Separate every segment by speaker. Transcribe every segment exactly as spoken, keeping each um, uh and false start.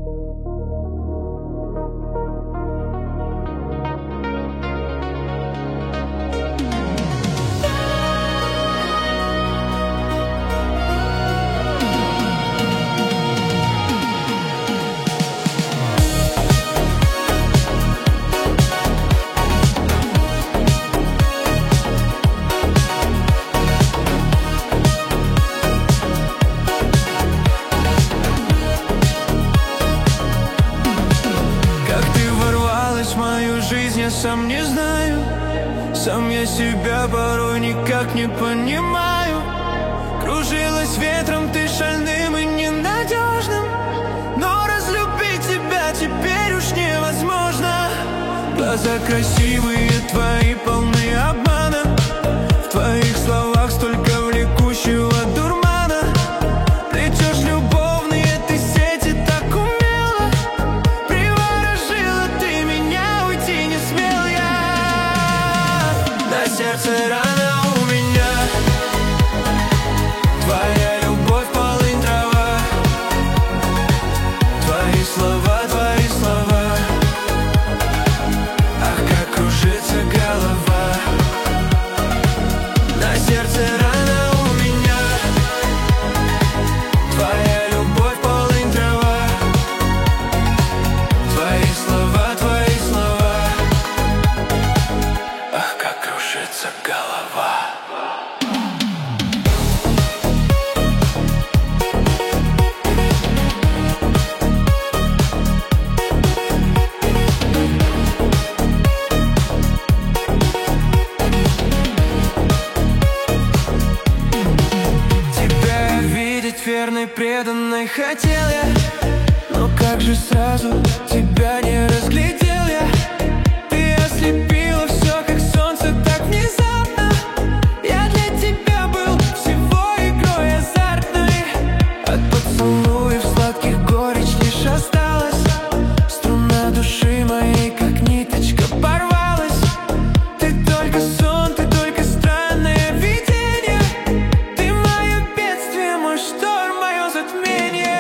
Speaker 1: Я сам не знаю, сам я себя порой никак не понимаю. Кружилась ветром ты шальным и ненадежным, но разлюбить тебя теперь уж невозможно. Глаза красивые твои, полны обмана, в твоих словах столько влекущего дурмана. Плетешь любовные ты сети так умело, приворожила ты меня, уйти не смел я. На сердце рана у меня, твоя любовь полынь трава, твои слова, твои слова, ах, как кружится голова. На сердце рана у меня, твоя любовь полынь трава, твои слова, твои слова, ах, как кружится голова. Верной, преданной хотел я, но как же сразу тебя не разглядел я. Ты ослепила все, как солнце, так внезапно. Я для тебя был всего игрой азартной. От поцелуев сладких горечь лишь осталась, струна души моей, как ниточка, порвалась. Ты только сон, ты только странное видение, ты мое бедствие, мой шторм, мое затмение.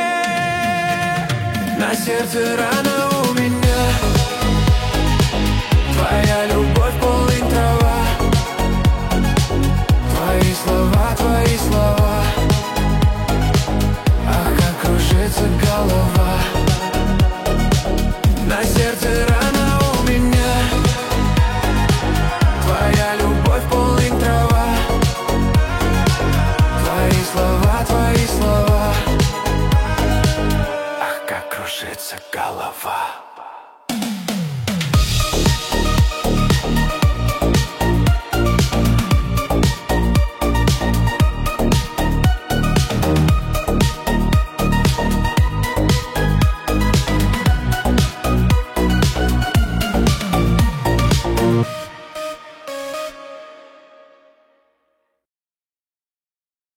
Speaker 1: На сердце рана у меня, твоя любовь полынь трава, твои слова, твои слова, ах, как кружится голова. На сердце рана у меня, твоя любовь полынь трава, твои слова, твои слова, ах, как кружится голова.